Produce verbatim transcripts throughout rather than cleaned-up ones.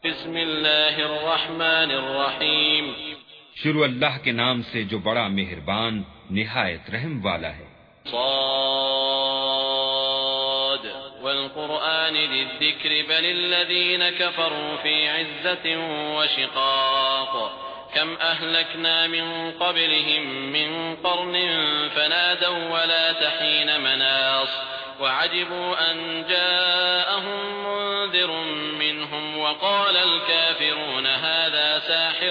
بسم اللہ الرحمن الرحیم شروع اللہ کے نام سے جو بڑا مہربان نہایت رحم والا ہے۔ صاد والقرآن ذی الذکر بل الذین کفروا فی عزة وشقاق کم اہلکنا من قبلهم من قرن فنادوا ولا تحین مناص وعجبوا ان جاءهم منذر منهم وقال الكافرون هذا ساحر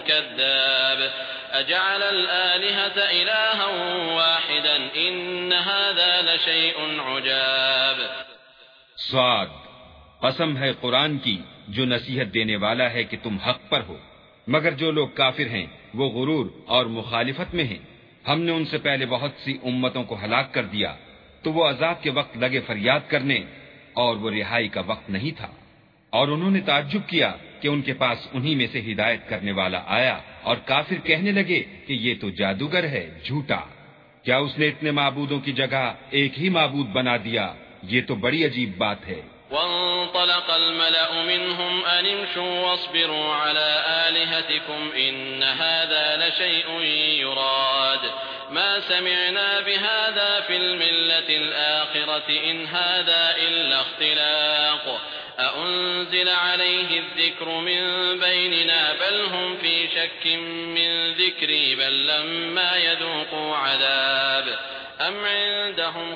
كذاب اجعل الآلهة إلها واحدا ان هذا لشيء عجاب۔ صاد، قسم ہے قرآن کی جو نصیحت دینے والا ہے کہ تم حق پر ہو، مگر جو لوگ کافر ہیں وہ غرور اور مخالفت میں ہیں۔ ہم نے ان سے پہلے بہت سی امتوں کو ہلاک کر دیا تو وہ عذاب کے وقت لگے فریاد کرنے اور وہ رہائی کا وقت نہیں تھا، اور انہوں نے تعجب کیا کہ ان کے پاس انہی میں سے ہدایت کرنے والا آیا، اور کافر کہنے لگے کہ یہ تو جادوگر ہے جھوٹا، کیا اس نے اتنے معبودوں کی جگہ ایک ہی معبود بنا دیا؟ یہ تو بڑی عجیب بات ہے۔ وانطلق الملأ منهم أن امشوا واصبروا على آلهتكم إن هذا لشيء يراد ما سمعنا بهذا في الملة الآخرة إن هذا إلا اختلاق أأنزل عليه الذكر من بيننا بل هم في شك من ذكري بل لما يذوقوا عذاب أم عندهم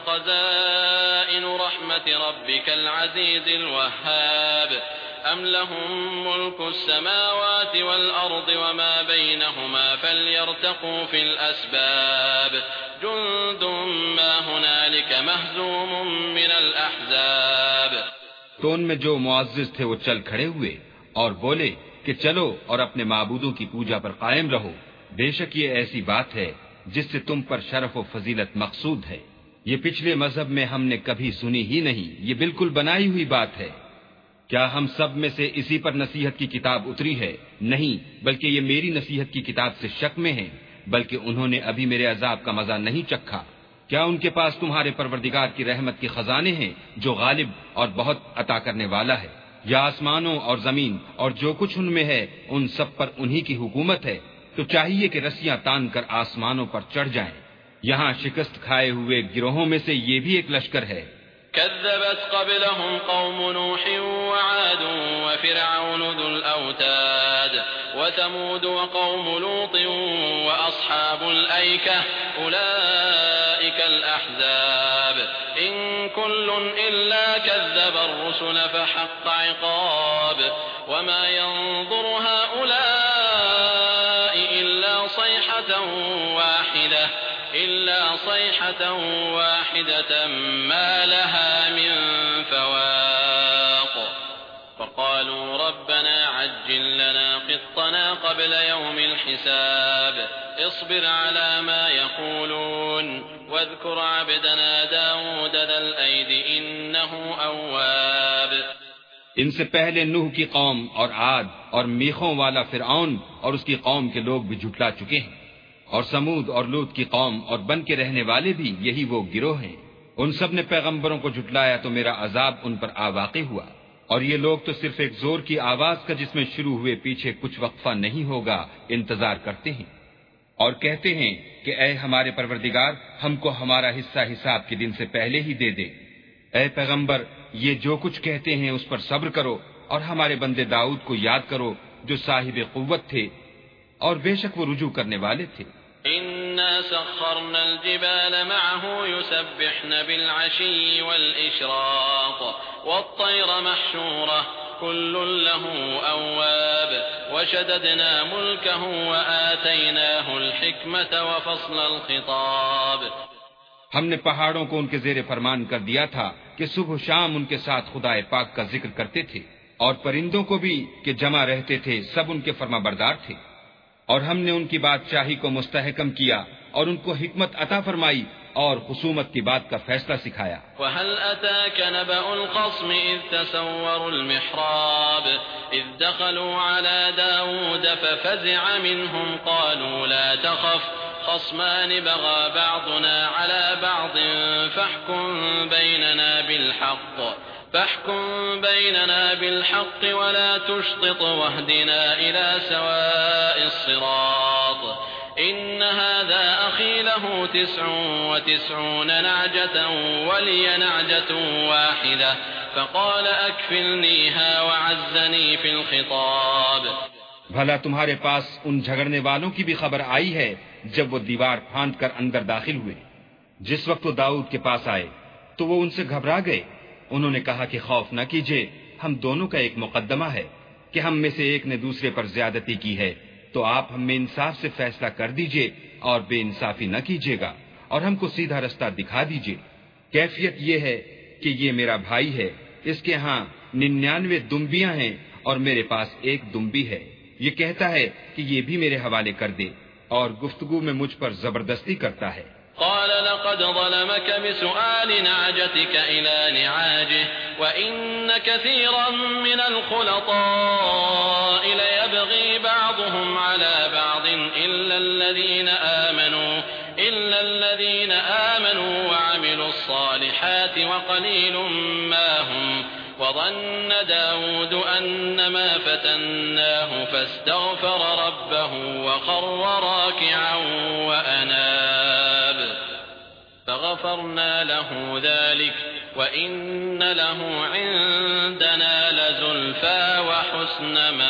خزائن رحمة ربك العزيز الوهاب أم لهم ملك السماوات والأرض وما بينهما فليرتقوا في الأسباب جند ما هنالك مهزوم من الأحزاب۔ تو ان میں جو معزز تھے وہ چل کھڑے ہوئے اور بولے کہ چلو اور اپنے معبودوں کی پوجا پر قائم رہو، بے شک یہ ایسی بات ہے جس سے تم پر شرف و فضیلت مقصود ہے، یہ پچھلے مذہب میں ہم نے کبھی سنی ہی نہیں، یہ بالکل بنائی ہوئی بات ہے۔ کیا ہم سب میں سے اسی پر نصیحت کی کتاب اتری ہے؟ نہیں، بلکہ یہ میری نصیحت کی کتاب سے شک میں ہیں، بلکہ انہوں نے ابھی میرے عذاب کا مزہ نہیں چکھا۔ کیا ان کے پاس تمہارے پروردگار کی رحمت کے خزانے ہیں جو غالب اور بہت عطا کرنے والا ہے، یا آسمانوں اور زمین اور جو کچھ ان میں ہے ان سب پر انہی کی حکومت ہے؟ تو چاہیے کہ رسیاں تان کر آسمانوں پر چڑھ جائیں۔ یہاں شکست کھائے ہوئے گروہوں میں سے یہ بھی ایک لشکر ہے۔ كذبت قبلهم قوم نوح وعاد وفرعون ذو الأوتاد وثمود وقوم لوط وأصحاب الأيكة أولئك الأحزاب إن كل إلا كذب الرسل فحق عقاب وما ينظر هؤلاء إلا صيحة واحدة إلا صيحة واحدة ما لها من فواق فقالوا ربنا عجل لنا قطنا قبل يوم الحساب اصبر على ما يقولون واذكر عبدنا داود ذا الأيد إنه أواب۔ ان سے پہلے نوح کی قوم اور عاد اور میخوں والا فرعون اور اس کی قوم کے لوگ بھی جھٹلا چکے ہیں، اور سمود اور لوط کی قوم اور بن کے رہنے والے بھی یہی وہ گروہ ہیں۔ ان سب نے پیغمبروں کو جھٹلایا تو میرا عذاب ان پر آ واقع ہوا، اور یہ لوگ تو صرف ایک زور کی آواز کا جس میں شروع ہوئے پیچھے کچھ وقفہ نہیں ہوگا انتظار کرتے ہیں، اور کہتے ہیں کہ اے ہمارے پروردگار ہم کو ہمارا حصہ حساب کے دن سے پہلے ہی دے دے۔ اے پیغمبر یہ جو کچھ کہتے ہیں اس پر صبر کرو، اور ہمارے بندے داؤد کو یاد کرو جو صاحب قوت تھے اور بے شک وہ رجوع کرنے والے تھے۔ إنا سخرنا الجبال معه يسبحن بالعشي والإشراق والطير محشورة كل له أواب وشددنا ملكه وآتيناه الحكمة وفصل الخطاب۔ ہم نے پہاڑوں کو ان کے زیر فرمان کر دیا تھا کہ صبح و شام ان کے ساتھ خدائے پاک کا ذکر کرتے تھے، اور پرندوں کو بھی کہ جمع رہتے تھے سب ان کے فرما بردار تھے، اور ہم نے ان کی بادشاہی کو مستحکم کیا اور ان کو حکمت عطا فرمائی اور خصومت کی بات کا فیصلہ سکھایا۔ وَهَلْ أَتَاكَ نَبَأُ الْخَصْمِ إِذْ تَسَوَّرُوا الْمِحْرَابَ إِذْ دَخَلُوا عَلَى دَاوُودَ فَفَزِعَ مِنْهُمْ قَالُوا لَا تَخَفْ خَصْمَانِ بَغَى بَعْضُنَا عَلَى بَعْضٍ فَاحْكُم بَيْنَنَا بِالْحَقِّ فاحكم بيننا بالحق ولا تشطط واهدنا إلى سواء الصراط إن هذا أخي له تسع وتسعون نعجة ولي نعجة واحدة فقال أكفلنيها وعزني في الخطاب. بھلا تمہارے پاس ان جھگڑنے والوں کی بھی خبر آئی ہے جب وہ دیوار پھاند کر اندر داخل ہوئے؟ جس وقت وہ داؤد کے پاس آئے تو وہ ان سے گھبرا گئے. انہوں نے کہا کہ خوف نہ کیجیے، ہم دونوں کا ایک مقدمہ ہے کہ ہم میں سے ایک نے دوسرے پر زیادتی کی ہے، تو آپ ہم میں انصاف سے فیصلہ کر دیجئے اور بے انصافی نہ کیجیے گا اور ہم کو سیدھا رستہ دکھا دیجئے. کیفیت یہ ہے کہ یہ میرا بھائی ہے، اس کے ہاں ننانوے دمبیاں ہیں اور میرے پاس ایک دمبی ہے. یہ کہتا ہے کہ یہ بھی میرے حوالے کر دے اور گفتگو میں مجھ پر زبردستی کرتا ہے. قال لقد ظلمك بسؤال نعجتك إلى نعاجه وإن كثيرا من الخلطاء ليبغي بعضهم على بعض إلا الذين آمنوا إلا الذين آمنوا وعملوا الصالحات وقليل ما هم وظن داود أنما فتناه فاستغفر ربه وخر راكعا وأناب فغفرنا له ذلك وإن له عندنا لزلفى وحسن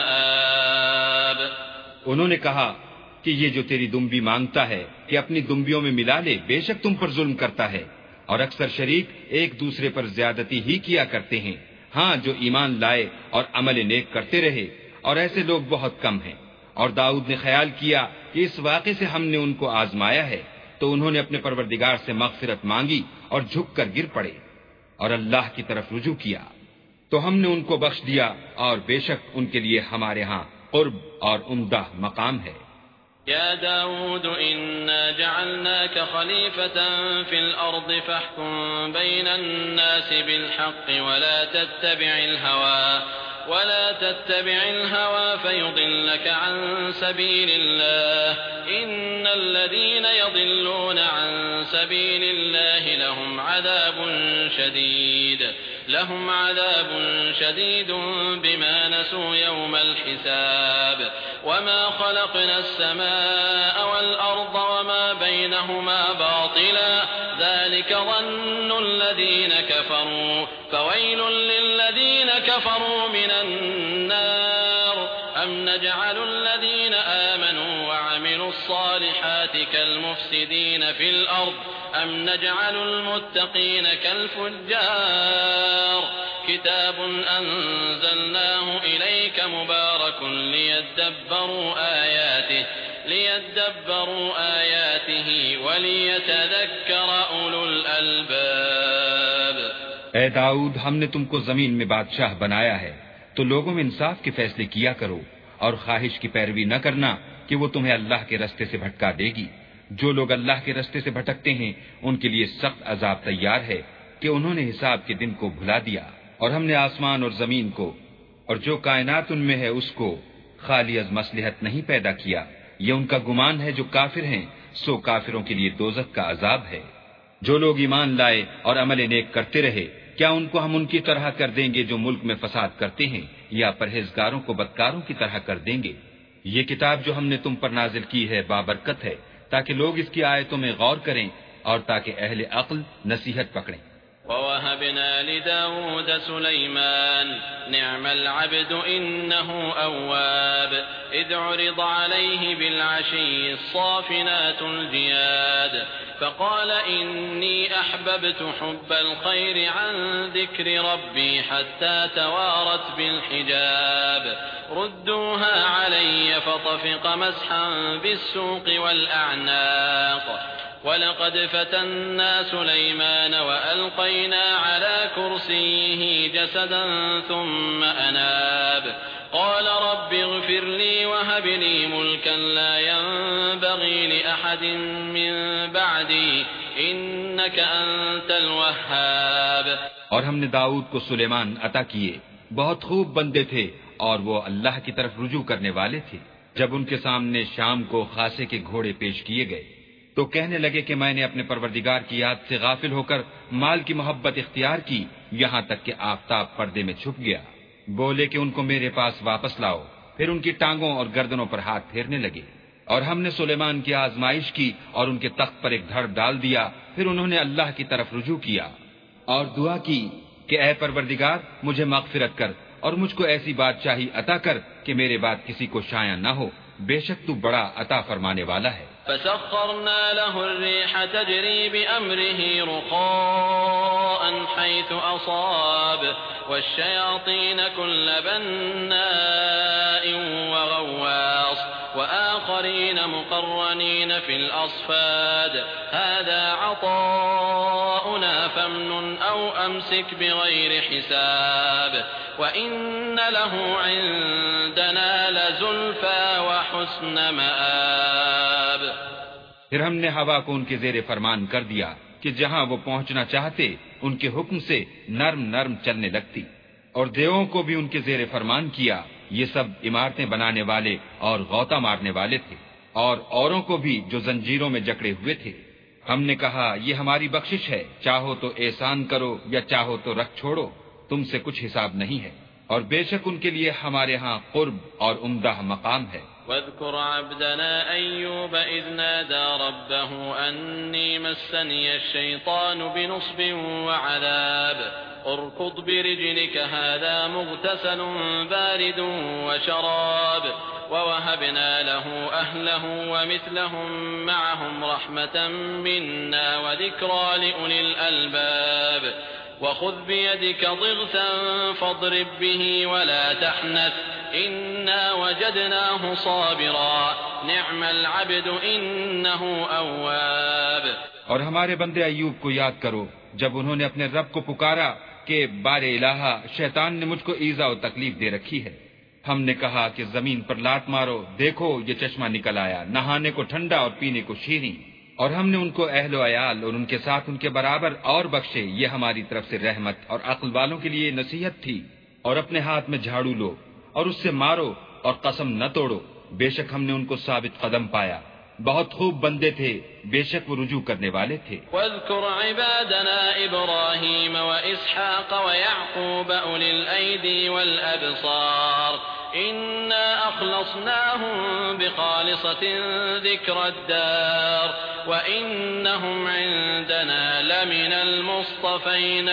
مآب. انہوں نے کہا کہ یہ جو تیری دمبی مانگتا ہے کہ اپنی دمبیوں میں ملا لے، بے شک تم پر ظلم کرتا ہے اور اکثر شریک ایک دوسرے پر زیادتی ہی کیا کرتے ہیں. ہاں جو ایمان لائے اور عمل نیک کرتے رہے، اور ایسے لوگ بہت کم ہیں. اور داؤد نے خیال کیا کہ اس واقعے سے ہم نے ان کو آزمایا ہے، تو انہوں نے اپنے پروردگار سے مغفرت مانگی اور جھک کر گر پڑے اور اللہ کی طرف رجوع کیا، تو ہم نے ان کو بخش دیا اور بے شک ان کے لیے ہمارے ہاں قرب اور عمدہ مقام ہے. يا داود إنا جعلناك خليفة في الأرض فاحكم بين الناس بالحق ولا تتبع الهوى ولا تتبع الهوى فيضلك عن سبيل الله إن الذين يضلون عن سبيل الله لهم عذاب شديد لهم عذاب شديد بما نسوا يوم الحساب وما خلقنا السماء والأرض وما بينهما باطلا ذلك ظن الذين كفروا فويل للذين كفروا من النار أم نجعل الذين آمنوا وعملوا الصالحات كالمفسدين في الأرض أم نجعل المتقين كالفجار كتاب أنزلناه إليك مبارك ليدبروا آياته ليدبروا آياته وليتذكر أولو الألباب. اے داؤد، ہم نے تم کو زمین میں بادشاہ بنایا ہے تو لوگوں میں انصاف کے فیصلے کیا کرو اور خواہش کی پیروی نہ کرنا کہ وہ تمہیں اللہ کے رستے سے بھٹکا دے گی. جو لوگ اللہ کے رستے سے بھٹکتے ہیں ان کے لیے سخت عذاب تیار ہے کہ انہوں نے حساب کے دن کو بھلا دیا. اور ہم نے آسمان اور زمین کو اور جو کائنات ان میں ہے اس کو خالی از مصلحت نہیں پیدا کیا. یہ ان کا گمان ہے جو کافر ہیں، سو کافروں کے لیے دوزخ کا عذاب ہے. جو لوگ ایمان لائے اور عمل نیک کرتے رہے، کیا ان کو ہم ان کی طرح کر دیں گے جو ملک میں فساد کرتے ہیں، یا پرہیزگاروں کو بدکاروں کی طرح کر دیں گے؟ یہ کتاب جو ہم نے تم پر نازل کی ہے بابرکت ہے، تاکہ لوگ اس کی آیتوں میں غور کریں اور تاکہ اہل عقل نصیحت پکڑیں. وَوَهَبْنَا لِدَاوُودَ سُلَيْمَانَ نِعْمَ الْعَبْدُ إِنَّهُ أَوَّابٌ إِذْ عُرِضَ عَلَيْهِ بِالْعَشِيِّ الصَّافِنَاتُ الْجِيَادُ فَقَالَ إِنِّي أَحْبَبْتُ حُبَّ الْخَيْرِ عَنْ ذِكْرِ رَبِّي حَتَّى تَوَارَتْ بِالْحِجَابِ رُدُّوهَا عَلَيَّ فَطَفِقَ مَسْحًا بِالسُّوقِ وَالْأَعْنَاقِ وَلَقَدْ فَتَنَّا سُلَيْمَانَ وَأَلْقَيْنَا عَلَى كُرْسِيِّهِ جَسَدًا ثُمَّ أَنَابَ قَالَ رَبِّ اغْفِرْ لِي وَهَبْ لِي مُلْكًا لَا يَنبَغِي لِأَحَدٍ مِّن بَعْدِي إِنَّكَ أَنتَ الْوَهَّابُ. اور ہم نے داؤد کو سلیمان عطا کیے، بہت خوب بندے تھے اور وہ اللہ کی طرف رجوع کرنے والے تھے. جب ان کے سامنے شام کو خاصے کے گھوڑے پیش کیے گئے تو کہنے لگے کہ میں نے اپنے پروردگار کی یاد سے غافل ہو کر مال کی محبت اختیار کی، یہاں تک کہ آفتاب پردے میں چھپ گیا۔ بولے کہ ان کو میرے پاس واپس لاؤ، پھر ان کی ٹانگوں اور گردنوں پر ہاتھ پھیرنے لگے۔ اور ہم نے سلیمان کی آزمائش کی اور ان کے تخت پر ایک دھڑ ڈال دیا، پھر انہوں نے اللہ کی طرف رجوع کیا اور دعا کی کہ اے پروردگار مجھے مغفرت کر اور مجھ کو ایسی بادشاہی عطا کر کہ میرے بعد کسی کو شایع نہ ہو، بے شک تو بڑا عطا فرمانے والا ہے۔ فسخرنا له الريح تجري بأمره رخاء حيث أصاب والشياطين كل بناء وغواص وآخرين مقرنين في الأصفاد هذا عطاؤنا فامنن أو أمسك بغير حساب وإن له عندنا لزلفى وحسن مآب۔ پھر ہم نے ہوا کو ان کے زیر فرمان کر دیا کہ جہاں وہ پہنچنا چاہتے ان کے حکم سے نرم نرم چلنے لگتی، اور دیووں کو بھی ان کے زیر فرمان کیا، یہ سب عمارتیں بنانے والے اور غوطہ مارنے والے تھے، اور اوروں کو بھی جو زنجیروں میں جکڑے ہوئے تھے۔ ہم نے کہا یہ ہماری بخشش ہے، چاہو تو احسان کرو یا چاہو تو رکھ چھوڑو، تم سے کچھ حساب نہیں ہے، اور بے شک ان کے لیے ہمارے ہاں قرب اور عمدہ مقام ہے۔ واذكر عبدنا أيوب إذ نادى ربه أني مسني الشيطان بنصب وعذاب اركض برجلك هذا مغتسل بارد وشراب ووهبنا له أهله ومثلهم معهم رحمة منا وذكرى لأولي الألباب وخذ بيدك ضغثا فاضرب به ولا تحنث إنا وجدناه صابرا نعم العبد إنه أواب۔ اور ہمارے بندے ایوب کو یاد کرو جب انہوں نے اپنے رب کو پکارا کہ بار الہا شیطان نے مجھ کو ایذا و تکلیف دے رکھی ہے۔ ہم نے کہا کہ زمین پر لات مارو، دیکھو یہ چشمہ نکل آیا، نہانے کو ٹھنڈا اور پینے کو شیریں، اور ہم نے ان کو اہل و عیال اور ان کے ساتھ ان کے برابر اور بخشے، یہ ہماری طرف سے رحمت اور عقل والوں کے لیے نصیحت تھی۔ اور اپنے ہاتھ میں جھاڑو لو اور اس سے مارو اور قسم نہ توڑو، بے شک ہم نے ان کو ثابت قدم پایا، بہت خوب بندے تھے، بے شک وہ رجوع کرنے والے تھے۔ واذكر عبادنا إبراهيم وإسحاق ويعقوب أولي الأيدي والأبصار إنا أخلصناهم بخالصة ذكر الدار وإنهم عندنا لمن المصطفين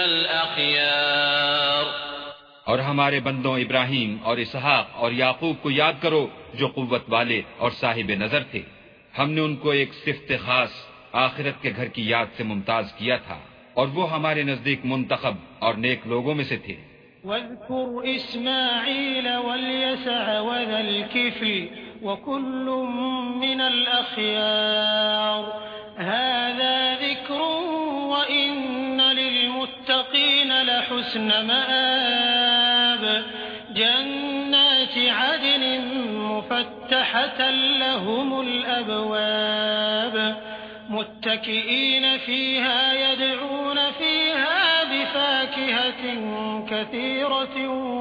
الأخيار۔ اور ہمارے بندوں ابراہیم اور اسحاق اور یعقوب کو یاد کرو جو قوت والے اور صاحب نظر تھے، ہم نے ان کو ایک صفت خاص آخرت کے گھر کی یاد سے ممتاز کیا تھا، اور وہ ہمارے نزدیک منتخب اور نیک لوگوں میں سے تھے۔ واذكر إسماعيل واليسع وذا الكفل وكل من الأخيار هذا ذكر وإن للمتقين لحسن مآب جنات عدن مفتحة لهم الأبواب متكئين فيها يدعون فيها بفاكهة كثيرة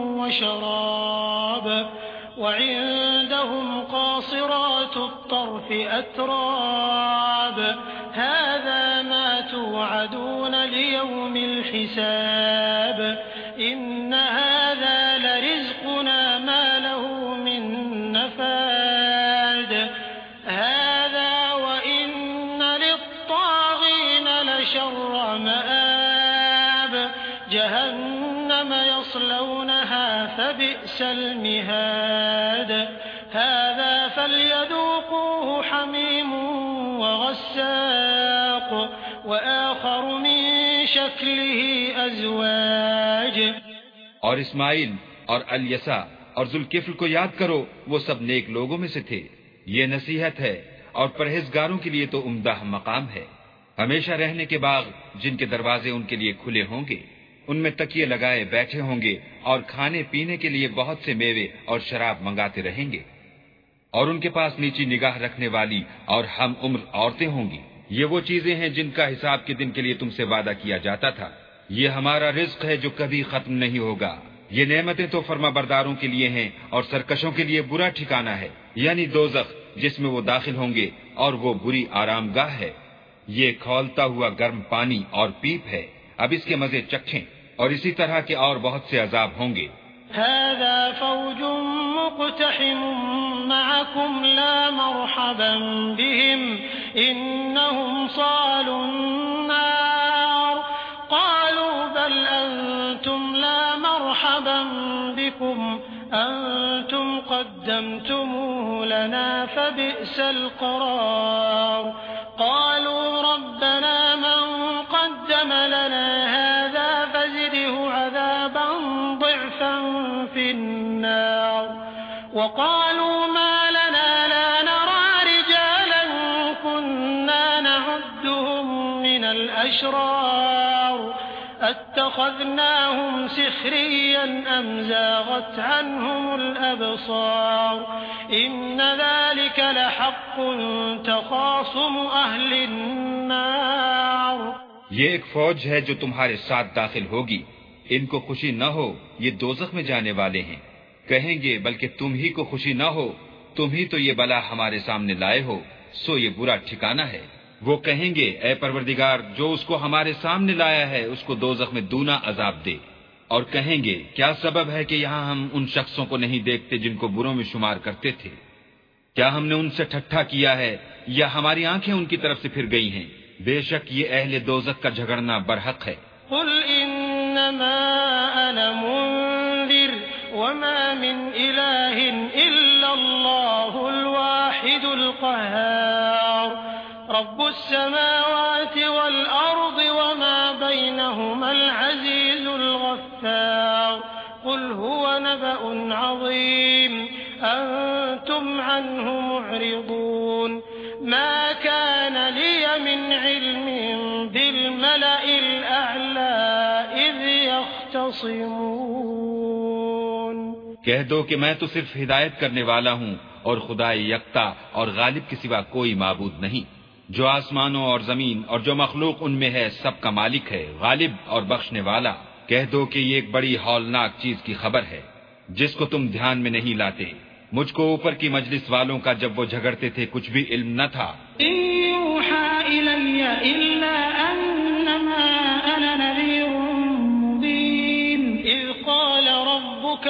وشراب وعندهم قاصرات الطرف أتراب هذا ما توعدون ليوم الحساب إن هذا لرزقنا ما له من نفاد هذا وإن للطاغين لشر مآب جهنم يصلونها فبئس المهاد هذا فليذوقوه حميم وغساق وآخر من شكله أزواج۔ اور اسماعیل اور الیسع اور ذوالکفل کو یاد کرو، وہ سب نیک لوگوں میں سے تھے۔ یہ نصیحت ہے اور پرہیزگاروں کے لیے تو عمدہ مقام ہے۔ ہمیشہ رہنے کے باغ جن کے دروازے ان کے لیے کھلے ہوں گے، ان میں تکیے لگائے بیٹھے ہوں گے، اور کھانے پینے کے لیے بہت سے میوے اور شراب منگاتے رہیں گے، اور ان کے پاس نیچی نگاہ رکھنے والی اور ہم عمر عورتیں ہوں گی۔ یہ وہ چیزیں ہیں جن کا حساب کے دن کے لیے تم سے وعدہ کیا جاتا تھا۔ یہ ہمارا رزق ہے جو کبھی ختم نہیں ہوگا۔ یہ نعمتیں تو فرما برداروں کے لیے ہیں، اور سرکشوں کے لیے برا ٹھکانہ ہے، یعنی دوزخ جس میں وہ داخل ہوں گے، اور وہ بری آرام گاہ ہے۔ یہ کھولتا ہوا گرم پانی اور پیپ ہے، اب اس کے مزے چکھیں، اور اسی طرح کے اور بہت سے عذاب ہوں گے۔ هذا فوج مقتحم معكم لا مرحبا بهم إنهم صالوا النار قالوا بل أنتم لا مرحبا بكم أنتم قدمتموه لنا فبئس القرار قالوا ربنا من قدم لنا هذا فزده عذابا ضعفا في النار وقالوا ما لنا لا نرى رجالا كنا نعدهم من الأشرار اتخذناهم سخريا أم زاغت عنهم الأبصار إن ذلك لحق تخاصم أهل النار۔ یہ ایک فوج ہے جو تمہارے ساتھ داخل ہوگی، ان کو خوشی نہ ہو یہ دوزخ میں جانے والے ہیں۔ کہیں گے بلکہ تم ہی کو خوشی نہ ہو، تم ہی تو یہ بلا ہمارے سامنے لائے ہو، سو یہ برا ٹھکانہ ہے۔ وہ کہیں گے اے پروردگار جو اس کو ہمارے سامنے لایا ہے اس کو دوزخ میں دونا عذاب دے، اور کہیں گے کیا سبب ہے کہ یہاں ہم ان شخصوں کو نہیں دیکھتے جن کو بروں میں شمار کرتے تھے؟ کیا ہم نے ان سے ٹھٹھا کیا ہے یا ہماری آنکھیں ان کی طرف سے پھر گئی ہیں؟ بے شک یہ اہل دوزخ کا جھگڑنا برحق ہے۔ قل انما انا منذر وما من اله الا الله الواحد القهار رب السماوات والارض وما بينهما العزيز الغفار قل هو نبأ عظيم أنتم عنه معرضون ما كان لي من علم بالملأ الأعلى إذ يختصمون۔ کہہ دو کہ میں تو صرف ہدایت کرنے والا ہوں اور خدا یکتا اور غالب کے سوا کوئی معبود نہیں، جو آسمانوں اور زمین اور جو مخلوق ان میں ہے سب کا مالک ہے، غالب اور بخشنے والا۔ کہہ دو کہ یہ ایک بڑی ہولناک چیز کی خبر ہے جس کو تم دھیان میں نہیں لاتے۔ مجھ کو اوپر کی مجلس والوں کا جب وہ جھگڑتے تھے کچھ بھی علم نہ تھا۔ إن يوحى إلي إلا أنما أنا نذير مبين إذ قال ربك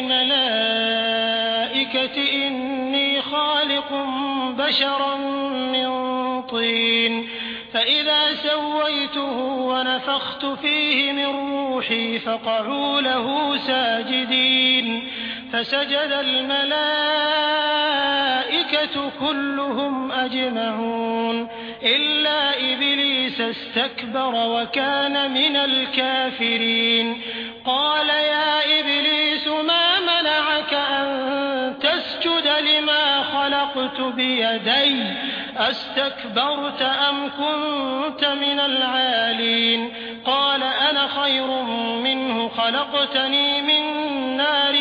للملائكة إني خالق بشرا من طين فإذا سويته ونفخت فيه من روحي فقعوا له ساجدين فسجد الملائكة كلهم أجمعون إلا إبليس استكبر وكان من الكافرين قال يا إبليس ما منعك أن تسجد لما خلقت بيدي أستكبرت أم كنت من العالين قال أنا خير منه خلقتني من نار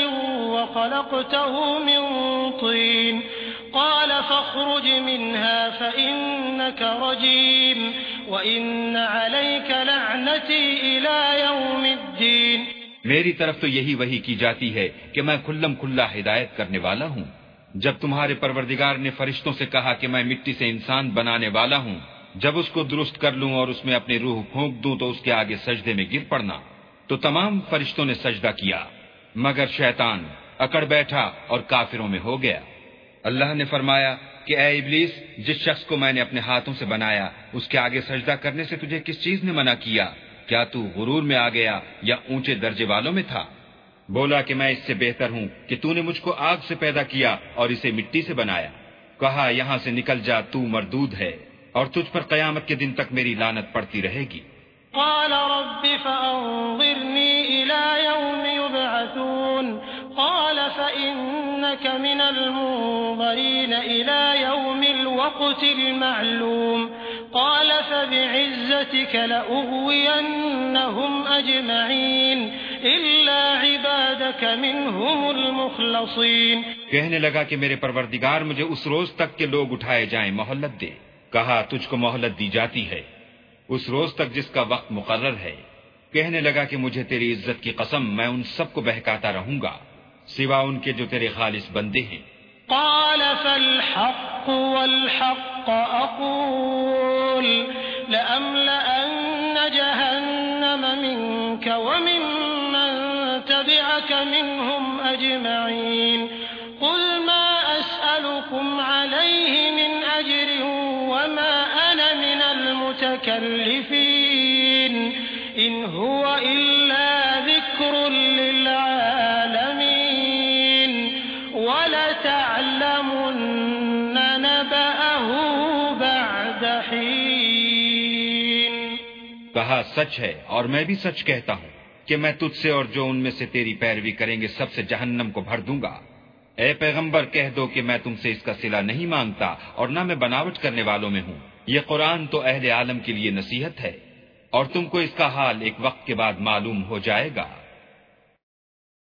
وخلقته من طين قال فاخرج منها فإنك رجيم وإن عليك لعنتي إلى يوم الدين۔ میری طرف تو یہی وحی کی جاتی ہے کہ میں کھلم کھلا ہدایت کرنے والا ہوں۔ جب تمہارے پروردگار نے فرشتوں سے کہا کہ میں مٹی سے انسان بنانے والا ہوں، جب اس کو درست کر لوں اور اس میں اپنی روح پھونک دوں تو اس کے آگے سجدے میں گر پڑنا، تو تمام فرشتوں نے سجدہ کیا مگر شیطان اکڑ بیٹھا اور کافروں میں ہو گیا۔ اللہ نے فرمایا کہ اے ابلیس، جس شخص کو میں نے اپنے ہاتھوں سے بنایا اس کے آگے سجدہ کرنے سے تجھے کس چیز نے منع کیا؟ کیا تو غرور میں آ گیا یا اونچے درجے والوں میں تھا؟ بولا کہ میں اس سے بہتر ہوں کہ تو نے مجھ کو آگ سے پیدا کیا اور اسے مٹی سے بنایا۔ کہا یہاں سے نکل جا، تو مردود ہے اور تجھ پر قیامت کے دن تک میری لعنت پڑتی رہے گی۔ قال رب فأنظرني إلى يوم يبعثون قال فإنك من المنظرين إلى يوم الوقت المعلوم قال فبعزتك لأغوينهم أجمعين إلا عبادك منهم المخلصين۔ کہنے لگا کہ میرے پروردگار مجھے اس روز تک کے لوگ اٹھائے جائیں مہلت دے۔ کہا تجھ کو مہلت دی جاتی ہے اس روز تک جس کا وقت مقرر ہے۔ کہنے لگا کہ مجھے تیری عزت کی قسم میں ان سب کو بہکاتا رہوں گا سوا ان کے جو تیرے خالص بندے ہیں۔ قال فالحق والحق الحق أقول لأملأن جهنم منك وممن تبعك منهم أجمعين قل ما أسألكم عليه من أجر وما أنا من المتكلفين إن هو إلا ذكر للعالمين وَلَتَعْلَمُنَّ نَبَأَهُ بَعْدَ حِينٍ۔ کہا سچ ہے اور میں بھی سچ کہتا ہوں کہ میں تجھ سے اور جو ان میں سے تیری پیروی کریں گے سب سے جہنم کو بھر دوں گا۔ اے پیغمبر کہہ دو کہ میں تم سے اس کا صلہ نہیں مانگتا اور نہ میں بناوٹ کرنے والوں میں ہوں۔ یہ قرآن تو اہل عالم کے لیے نصیحت ہے اور تم کو اس کا حال ایک وقت کے بعد معلوم ہو جائے گا۔